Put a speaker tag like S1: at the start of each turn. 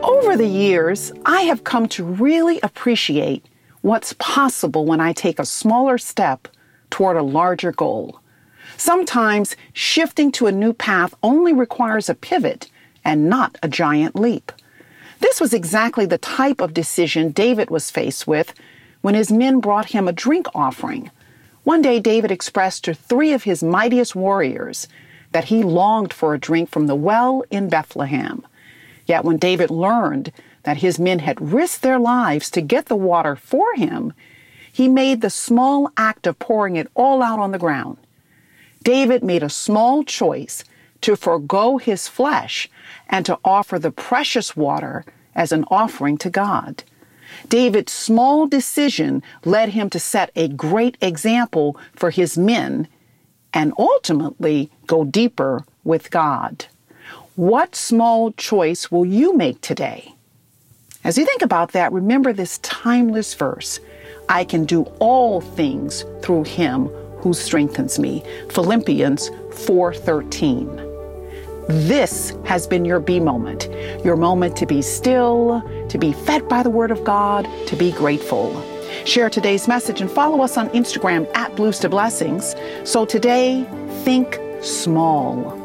S1: Over the years, I have come to really appreciate what's possible when I take a smaller step toward a larger goal. Sometimes shifting to a new path only requires a pivot and not a giant leap. This was exactly the type of decision David was faced with when his men brought him a drink offering. One day, David expressed to 3 of his mightiest warriors that he longed for a drink from the well in Bethlehem. Yet when David learned that his men had risked their lives to get the water for him, he made the small act of pouring it all out on the ground. David made a small choice to forego his flesh and to offer the precious water as an offering to God. David's small decision led him to set a great example for his men and ultimately go deeper with God. What small choice will you make today? As you think about that, remember this timeless verse: I can do all things through him who strengthens me. Philippians 4:13. This has been your Be Moment, your moment to be still, to be fed by the Word of God, to be grateful. Share today's message and follow us on Instagram @Blues to Blessings. So today, think small.